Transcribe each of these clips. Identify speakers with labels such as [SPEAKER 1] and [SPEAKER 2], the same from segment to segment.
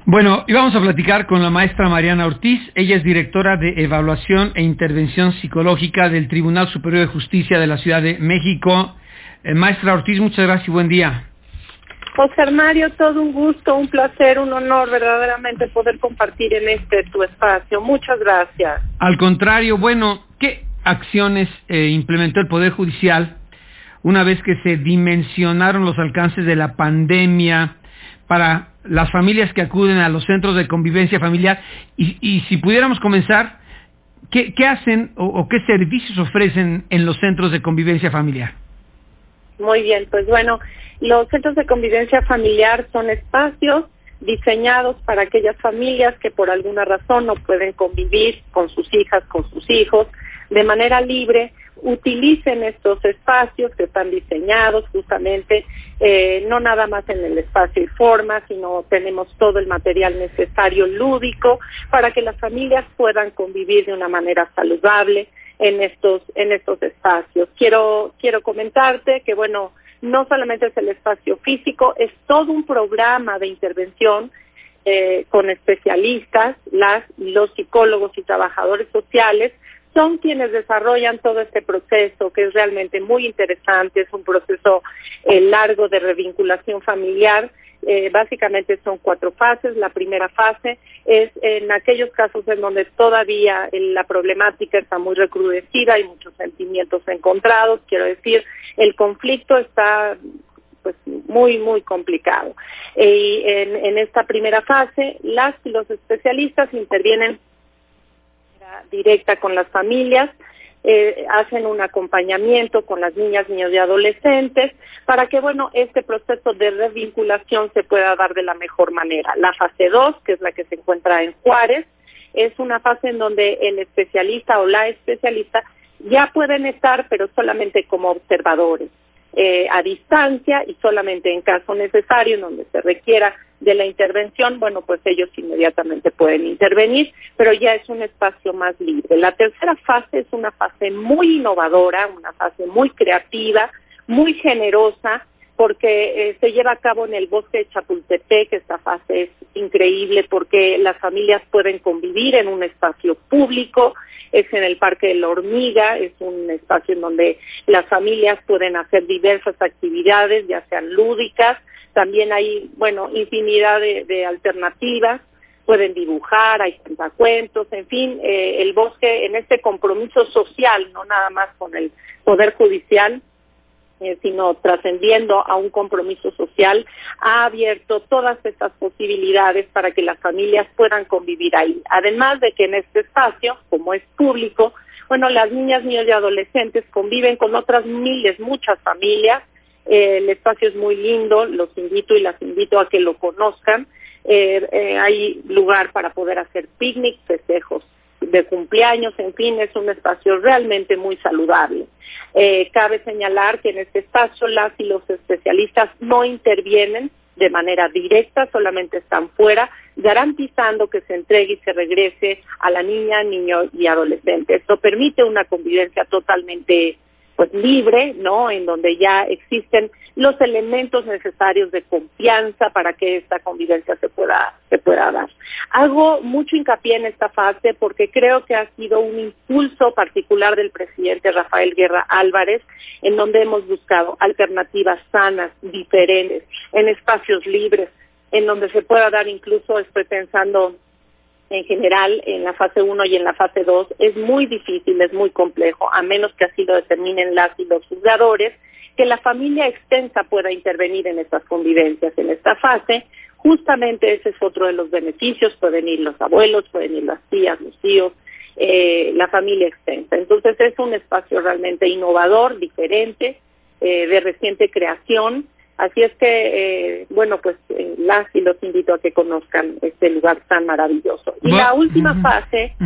[SPEAKER 1] Bueno, y vamos a platicar con la maestra Mariana Ortiz. Ella es directora de Evaluación e Intervención Psicológica del Tribunal Superior de Justicia de la Ciudad de México. Maestra Ortiz, muchas gracias y buen día.
[SPEAKER 2] José Mario, todo un gusto, un placer, un honor verdaderamente poder compartir en tu espacio. Muchas gracias.
[SPEAKER 1] Al contrario, bueno, ¿qué acciones implementó el Poder Judicial una vez que se dimensionaron los alcances de la pandemia para las familias que acuden a los centros de convivencia familiar? Y si pudiéramos comenzar, ¿qué hacen o qué servicios ofrecen en los centros de convivencia familiar?
[SPEAKER 2] Muy bien, pues bueno, los centros de convivencia familiar son espacios diseñados para aquellas familias que por alguna razón no pueden convivir con sus hijas, con sus hijos, de manera libre. Utilicen estos espacios que están diseñados justamente, no nada más en el espacio y forma, sino tenemos todo el material necesario lúdico para que las familias puedan convivir de una manera saludable en estos espacios. Quiero comentarte que, bueno, no solamente es el espacio físico, es todo un programa de intervención con especialistas, los psicólogos y trabajadores sociales son quienes desarrollan todo este proceso, que es realmente muy interesante. Es un proceso largo de revinculación familiar. Básicamente son 4 fases. La primera fase es en aquellos casos en donde todavía la problemática está muy recrudecida, hay muchos sentimientos encontrados, quiero decir, el conflicto está pues muy, muy complicado. Y en esta primera fase, los especialistas intervienen directa con las familias, hacen un acompañamiento con las niñas, niños y adolescentes para que, bueno, este proceso de revinculación se pueda dar de la mejor manera. La fase 2, que es la que se encuentra en Juárez, es una fase en donde el especialista o la especialista ya pueden estar, pero solamente como observadores, a distancia y solamente en caso necesario, en donde se requiera de la intervención, bueno, pues ellos inmediatamente pueden intervenir, pero ya es un espacio más libre. La tercera fase es una fase muy innovadora, una fase muy creativa, muy generosa, porque se lleva a cabo en el bosque de Chapultepec. Esta fase es increíble porque las familias pueden convivir en un espacio público, es en el Parque de la Hormiga, es un espacio en donde las familias pueden hacer diversas actividades, ya sean lúdicas, también hay, bueno, infinidad de alternativas, pueden dibujar, hay cuentacuentos, en fin, el bosque en este compromiso social, no nada más con el Poder Judicial, sino trascendiendo a un compromiso social, ha abierto todas estas posibilidades para que las familias puedan convivir ahí. Además de que en este espacio, como es público, bueno, las niñas, niños y adolescentes conviven con otras muchas familias. El espacio es muy lindo, los invito y las invito a que lo conozcan. Hay lugar para poder hacer picnics, festejos de cumpleaños, en fin, es un espacio realmente muy saludable. Cabe señalar que en este espacio las y los especialistas no intervienen de manera directa, solamente están fuera, garantizando que se entregue y se regrese a la niña, niño y adolescente. Esto permite una convivencia totalmente pues libre, ¿no? En donde ya existen los elementos necesarios de confianza para que esta convivencia se pueda dar. Hago mucho hincapié en esta fase porque creo que ha sido un impulso particular del presidente Rafael Guerra Álvarez, en donde hemos buscado alternativas sanas, diferentes, en espacios libres, en donde se pueda dar, incluso estoy pensando en general en la fase 1 y en la fase 2, es muy difícil, es muy complejo, a menos que así lo determinen las y los juzgadores, que la familia extensa pueda intervenir en estas convivencias. En esta fase, justamente ese es otro de los beneficios, pueden ir los abuelos, pueden ir las tías, los tíos, la familia extensa. Entonces es un espacio realmente innovador, diferente, de reciente creación. Así es que, bueno, pues las y los invito a que conozcan este lugar tan maravilloso. Y la última fase,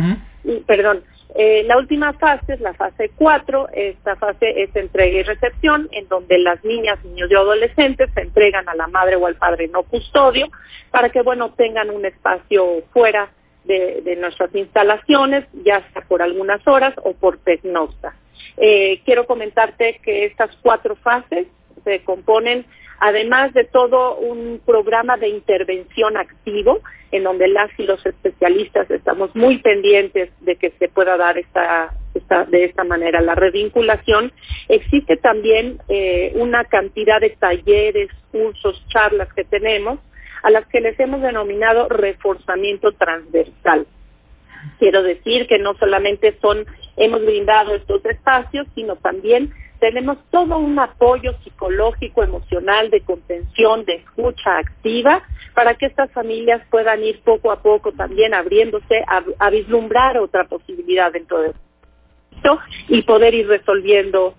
[SPEAKER 2] la última fase es la fase 4, esta fase es entrega y recepción, en donde las niñas, niños y adolescentes se entregan a la madre o al padre no custodio para que, bueno, tengan un espacio fuera de nuestras instalaciones, ya sea por algunas horas o por pernocta. Quiero comentarte que estas 4 fases se componen, además de todo un programa de intervención activo, en donde las y los especialistas estamos muy pendientes de que se pueda dar de esta manera la revinculación. Existe también una cantidad de talleres, cursos, charlas que tenemos, a las que les hemos denominado reforzamiento transversal. Quiero decir que no solamente hemos brindado estos espacios, sino también tenemos todo un apoyo psicológico, emocional, de contención, de escucha activa, para que estas familias puedan ir poco a poco también abriéndose a vislumbrar otra posibilidad dentro de esto y poder ir resolviendo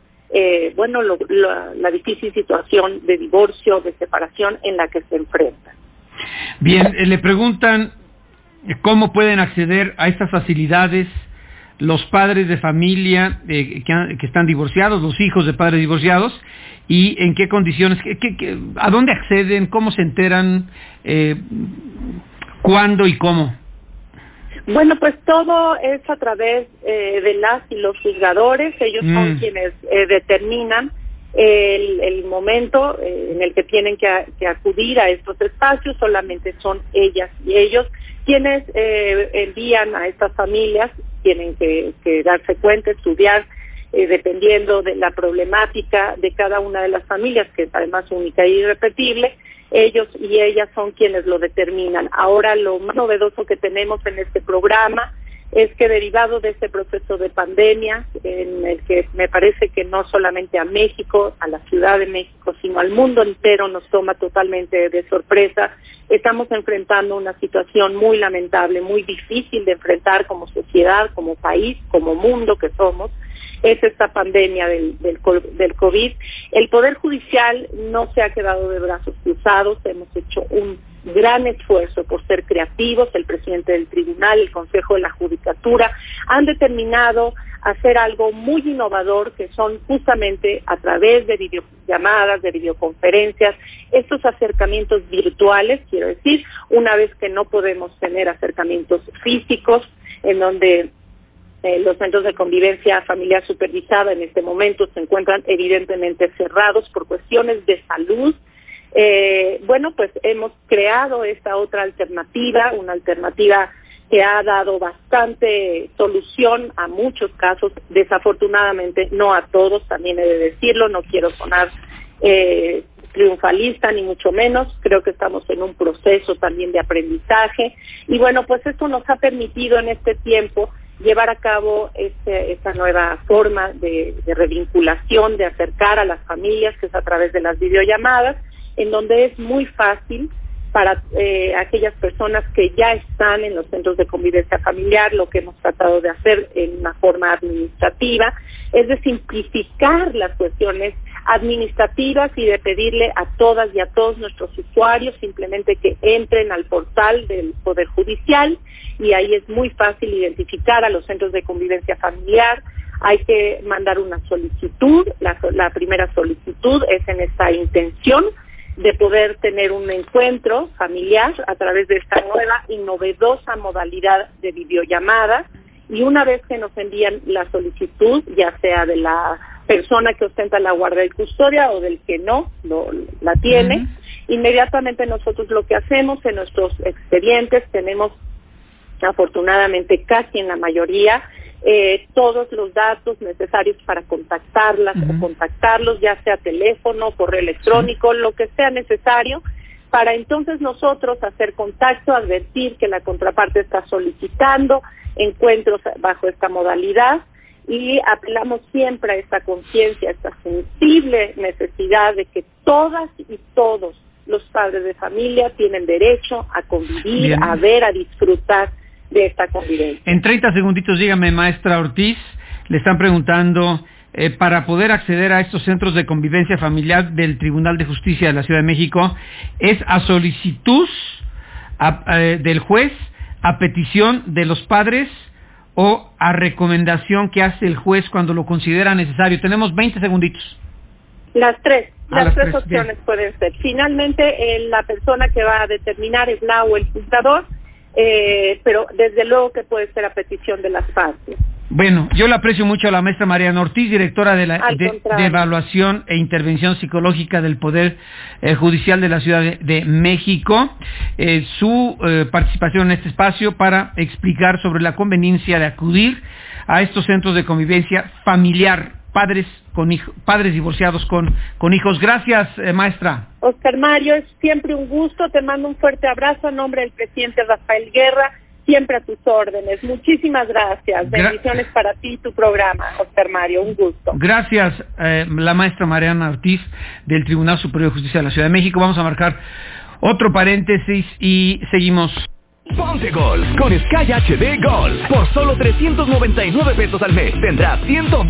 [SPEAKER 2] la difícil situación de divorcio, de separación en la que se enfrentan.
[SPEAKER 1] Bien, le preguntan cómo pueden acceder a estas facilidades los padres de familia que están divorciados, los hijos de padres divorciados, y en qué condiciones, a dónde acceden, cómo se enteran, cuándo y cómo.
[SPEAKER 2] Bueno, pues todo es a través de las y los juzgadores. Ellos son quienes determinan el momento en el que tienen que acudir a estos espacios. Solamente son ellas y ellos quienes envían a estas familias. Tienen que darse cuenta, estudiar, dependiendo de la problemática de cada una de las familias, que es además única e irrepetible. Ellos y ellas son quienes lo determinan. Ahora, lo más novedoso que tenemos en este programa es que, derivado de este proceso de pandemia, en el que me parece que no solamente a México, a la Ciudad de México, sino al mundo entero nos toma totalmente de sorpresa, estamos enfrentando una situación muy lamentable, muy difícil de enfrentar como sociedad, como país, como mundo que somos. Es esta pandemia del COVID. El Poder Judicial no se ha quedado de brazos cruzados. Hemos hecho un gran esfuerzo por ser creativos. El presidente del tribunal, el Consejo de la Judicatura han determinado hacer algo muy innovador, que son justamente a través de videollamadas, de videoconferencias, estos acercamientos virtuales. Quiero decir, una vez que no podemos tener acercamientos físicos, en donde los centros de convivencia familiar supervisada en este momento se encuentran evidentemente cerrados por cuestiones de salud. Pues hemos creado esta otra alternativa, una alternativa que ha dado bastante solución a muchos casos, desafortunadamente no a todos, también he de decirlo, no quiero sonar triunfalista ni mucho menos. Creo que estamos en un proceso también de aprendizaje y pues esto nos ha permitido en este tiempo llevar a cabo esta nueva forma de revinculación, de acercar a las familias, que es a través de las videollamadas, en donde es muy fácil para aquellas personas que ya están en los centros de convivencia familiar. Lo que hemos tratado de hacer en una forma administrativa es de simplificar las cuestiones administrativas y de pedirle a todas y a todos nuestros usuarios simplemente que entren al portal del Poder Judicial, y ahí es muy fácil identificar a los centros de convivencia familiar. Hay que mandar una solicitud. La primera solicitud es en esta intención de poder tener un encuentro familiar a través de esta nueva y novedosa modalidad de videollamada, y una vez que nos envían la solicitud, ya sea de la persona que ostenta la guardia y custodia o del que no la tiene, inmediatamente nosotros lo que hacemos en nuestros expedientes, tenemos afortunadamente casi en la mayoría todos los datos necesarios para contactarlas o contactarlos, ya sea teléfono, correo electrónico, lo que sea necesario, para entonces nosotros hacer contacto, advertir que la contraparte está solicitando encuentros bajo esta modalidad, y apelamos siempre a esta conciencia, a esta sensible necesidad de que todas y todos los padres de familia tienen derecho a convivir,
[SPEAKER 1] Bien.
[SPEAKER 2] a ver, a disfrutar de esta convivencia.
[SPEAKER 1] En 30 segunditos, dígame, maestra Ortiz, le están preguntando, para poder acceder a estos centros de convivencia familiar del Tribunal de Justicia de la Ciudad de México, ¿es a solicitud del juez, a petición de los padres o a recomendación que hace el juez cuando lo considera necesario? Tenemos 20 segunditos.
[SPEAKER 2] Las tres opciones
[SPEAKER 1] bien.
[SPEAKER 2] pueden ser. Finalmente, la persona que va a determinar es la o el juzgador, pero desde luego que puede ser a petición de las partes.
[SPEAKER 1] Bueno, yo le aprecio mucho a la maestra Mariana Ortiz, directora de Evaluación e Intervención Psicológica del Poder Judicial de la Ciudad de México, su participación en este espacio para explicar sobre la conveniencia de acudir a estos centros de convivencia familiar, padres divorciados con hijos. Gracias, maestra.
[SPEAKER 2] Oscar Mario, es siempre un gusto, te mando un fuerte abrazo a nombre del presidente Rafael Guerra, siempre a tus órdenes. Muchísimas gracias. Bendiciones para ti y tu programa, Oscar Mario. Un gusto.
[SPEAKER 1] Gracias, la maestra Mariana Ortiz del Tribunal Superior de Justicia de la Ciudad de México. Vamos a marcar otro paréntesis y seguimos.
[SPEAKER 3] Ponte Gol con Sky HD Gol. Por solo 399 pesos al mes tendrás 100